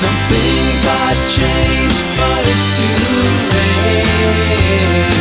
Some things I'd change, but it's too late.